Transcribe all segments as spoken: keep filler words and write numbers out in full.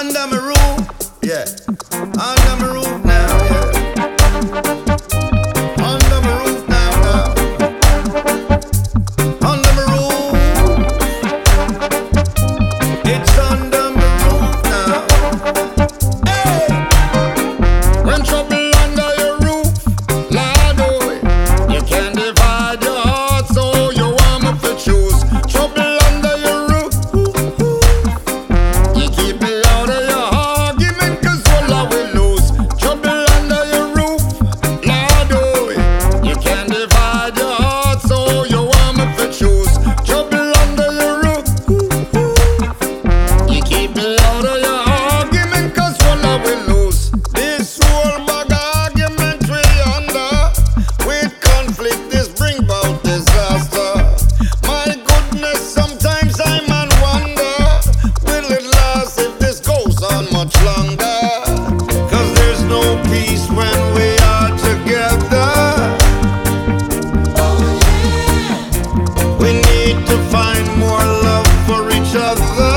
Under my roof, yeah. Under my roof now, yeah. Under my roof now, now. Under my roof. It's under my roof now. Hey! When trouble under your roof, Lord, oh, you can't divide your heart, so you want me to choose. Trouble under your roof, you keep me out of your argument, cause all I will lose. Trouble under your roof, Lord, oh, you can't divide your heart, so you want me to choose. Trouble under your roof, you keep me out of your argument, cause all I will lose. This whole bag of argument we under, with conflict this bring about disaster. My goodness, sometimes I man wonder, will it last if this goes on much longer? Cause there's no peace when we are together. We need to find more love for each other.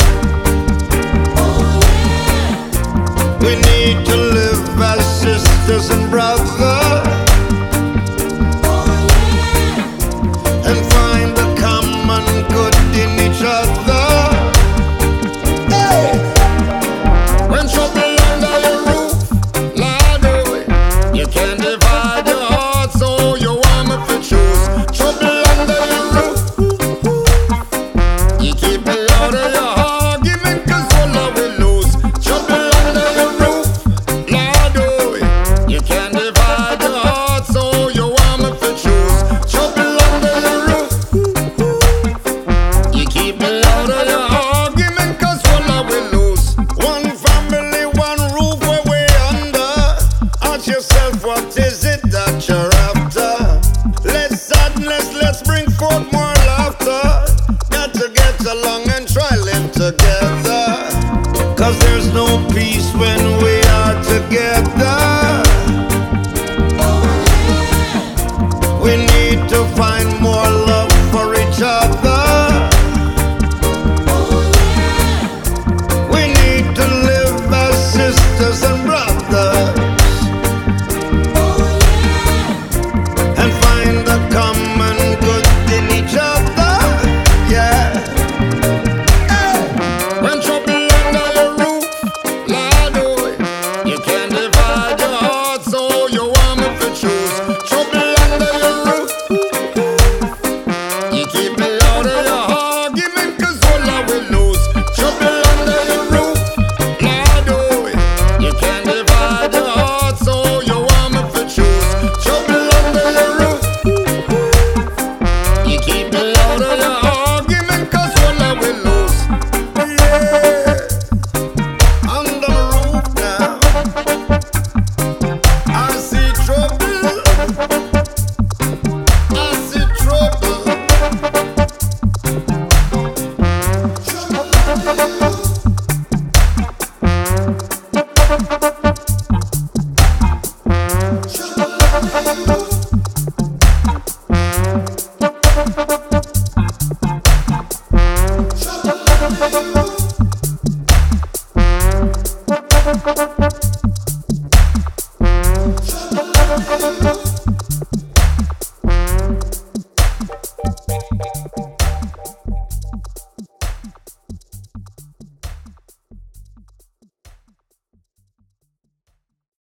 We need to live as sisters and brothers, and find the common good in each other. Hey! When trouble under your roof, Lord, oh, you can't divide your heart, so you want me to choose. Trouble under your roof, you keep me out of your argument, cause all I will lose. Trouble under your roof, Lord, oh, you can't divide your heart, so you want me to choose. Trouble under your roof, you keep me out of your argument, cause all I will lose. One family, one roof where we under. Ask yourself, what is it that you're after? Let's sadness, let's bring forth more